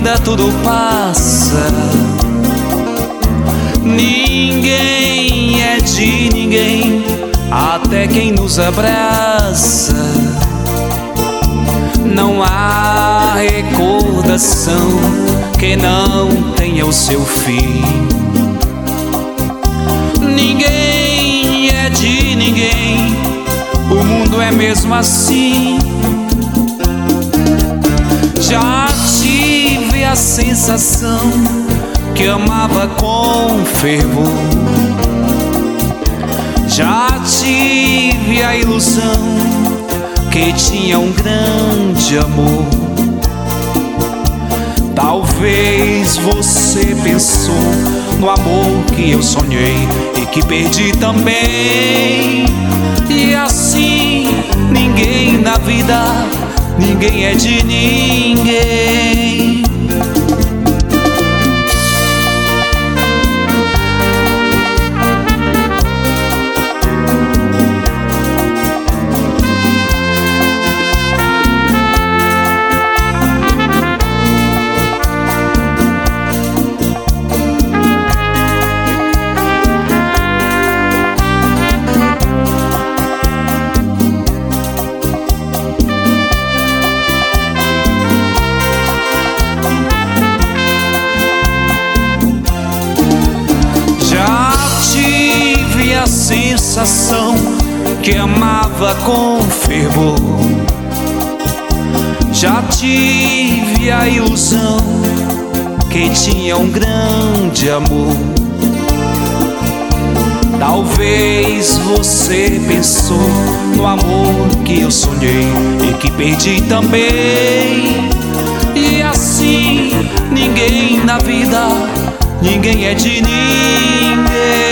vida tudo passa. Ninguém é de ninguém, até quem nos abraça. Não há recordação que não tenha o seu fim. Ninguém é de ninguém, o mundo é mesmo assim. Já tive a sensação que amava com fervor. Já tive a ilusão que tinha um grande amor. Talvez você pensou no amor que eu sonhei e que perdi também. E assim, ninguém na vida, ninguém é de ninguém. A sensação que amava com fervor. Já tive a ilusão que tinha um grande amor. Talvez você pensou no amor que eu sonhei e que perdi também. E assim, ninguém na vida, ninguém é de ninguém.